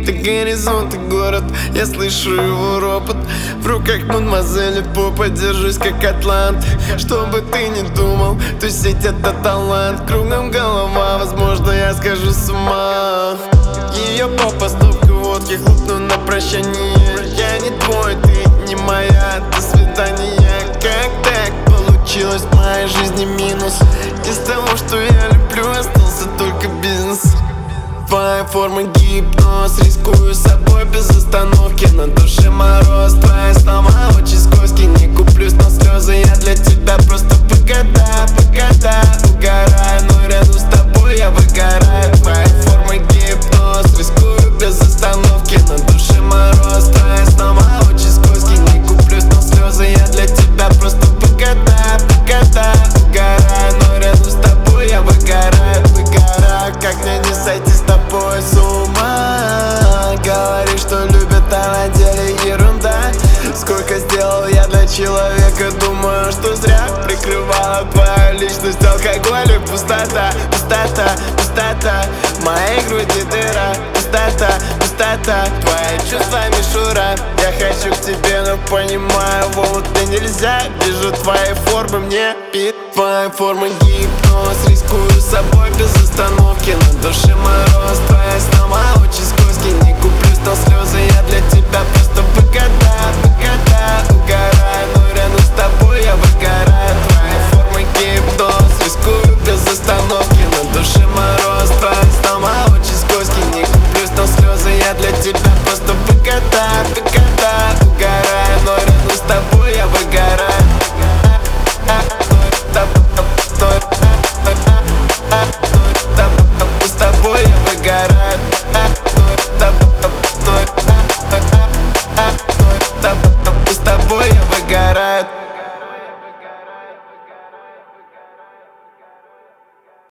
Ты горизонт и город, я слышу его ропот. В руках мадемуазели попа, держусь как атлант. Что бы ты ни думал, то сеть это талант. Кругом голова, возможно я схожу с ума. Ее попа, стопка водки, хлопну на прощание. Я не твой, ты не моя, до свидания. Как так получилось в моей жизни минус? Из того, что я люблю, остался только бизнес. Твоя форма гипноз, рискую собой без остановки. На душе мороз, твои слова очень скользкие. Не куплюсь на слезы, я для тебя просто погода, угораю, но рядом с тобой я выгораю. Твоя форма гипноз, рискую без остановки. На душе мороз, твои слова очень скользкие. Не куплюсь на слезы, я для тебя просто погода, угораю, но рядом с тобой я выгораю. Как мне не сойти с тобой с ума? Говоришь, что любят, а на деле ерунда. Сколько сделал я для человека, думаю, что зря. Прикрывала твою личность алкоголь и пустота. В моей груди дыра. Пустота, твои чувства мишура. Я хочу к тебе, но понимаю, вот и нельзя. Вижу твои формы, мне пит. Твоя форма гипноз, рискую собой без остановки. На душе мороз, твои слова очень скользкие. Не куплюсь на слезы, я для тебя просто погода, угораю, но рядом с тобой я выгораю.